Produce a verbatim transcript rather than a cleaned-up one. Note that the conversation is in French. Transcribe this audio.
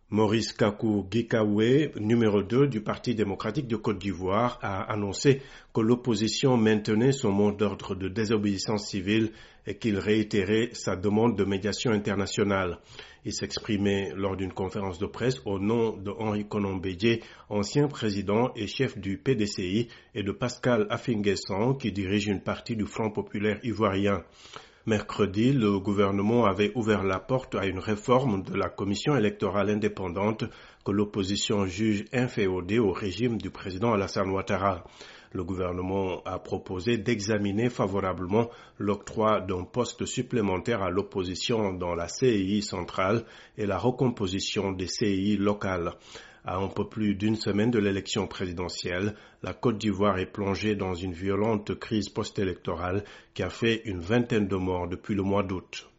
Maurice Kakou Gikawe, numéro deux du Parti démocratique de Côte d'Ivoire, a annoncé que l'opposition maintenait son mot d'ordre de désobéissance civile et qu'il réitérait sa demande de médiation internationale. Il s'exprimait lors d'une conférence de presse au nom de Henri Konan Bédié, ancien président et chef du P D C I, et de Pascal Affi-N'Guessan, qui dirige une partie du Front populaire ivoirien. Mercredi, le gouvernement avait ouvert la porte à une réforme de la commission électorale indépendante que l'opposition juge inféodée au régime du président Alassane Ouattara. Le gouvernement a proposé d'examiner favorablement l'octroi d'un poste supplémentaire à l'opposition dans la C E I centrale et la recomposition des C E I locales. À un peu plus d'une semaine de l'élection présidentielle, la Côte d'Ivoire est plongée dans une violente crise post-électorale qui a fait une vingtaine de morts depuis le mois d'août.